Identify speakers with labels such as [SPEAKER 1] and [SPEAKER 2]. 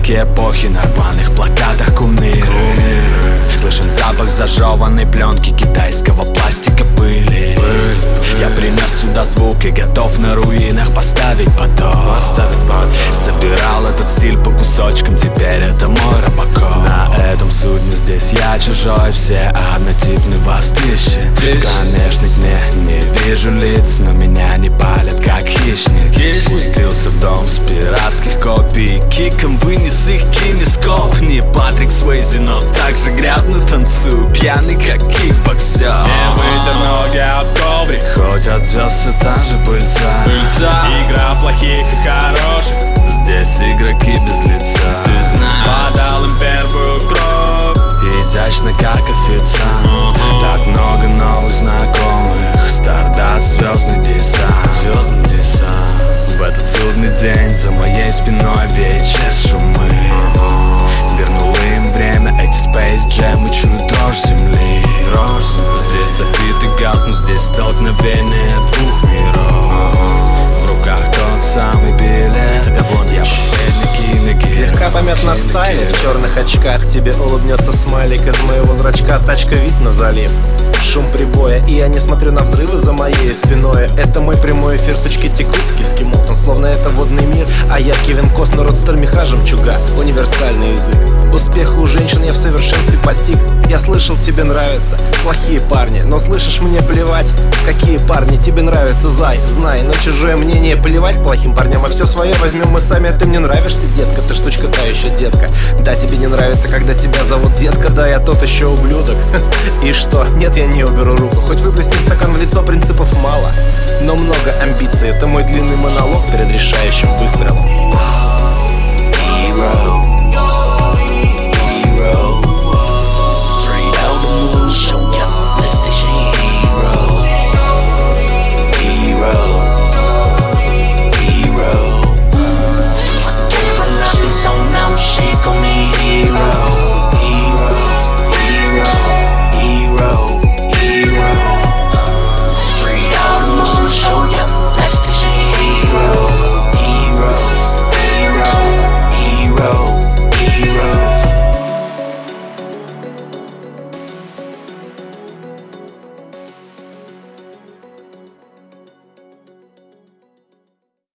[SPEAKER 1] Романтики эпохи, на рваных плакатах кумиры. Слышен запах зажеванной пленки, китайского пластика, пыли. Я принес сюда звук и готов на руинах поставить поток. Собирал этот стиль по кусочкам, теперь это мой Робокоп. На этом судне здесь я чужой, все однотипны, вас тысячи. В конечной тьме не вижу лиц, но меня не палят как хищник. Спустился в дом с пиратских копий, киком вынес их кинескоп. Не Патрик Суэйзи, но так же грязно танцую, пьяный как кикбоксер.
[SPEAKER 2] Не вытер ноги от коврик,
[SPEAKER 1] хоть от звезд все та же пыльца.
[SPEAKER 2] Игра плохих и хороших,
[SPEAKER 1] здесь игроки без лица.
[SPEAKER 2] ты знаешь, подал им первую кровь.
[SPEAKER 1] Изящно как официант, так много новых знакомых. Стардаст, звездный десант. В этот судный день за моей спиной VHS шумы. Вернул им время эти Space Jam и чую дрожь земли. Здесь софит и газ, но здесь столкновение двух миров. В руках тот самый билет, я последний киногерой.
[SPEAKER 3] Слегка помят на стайле, в черных очках тебе улыбнется смайлик. Из моего зрачка тачка, вид на залив. Шум прибоя, и я не смотрю на взрывы за моей спиной. Это мой прямой эфир, сучки текут, киски мутон, словно это водный мир. А я Кевин Костнер, родстер меха, жемчуга, универсальный язык. Успех у женщин я в совершенстве постиг. Я слышал, тебе нравятся плохие парни, но слышишь, мне плевать, какие парни тебе нравятся, зай. Знай, на чужое мнение плевать плохим парням, а все свое возьмем мы сами. А ты мне нравишься, детка, ты штучка та еще, детка. Да, тебе не нравится, когда тебя зовут детка, да, я тот еще ублюдок. И что? Нет, я не уберу руку, хоть выплесни стакан в лицо, принципов мало, но много амбиций. Это мой длинный монолог перед решающим выстрелом.
[SPEAKER 1] Hero.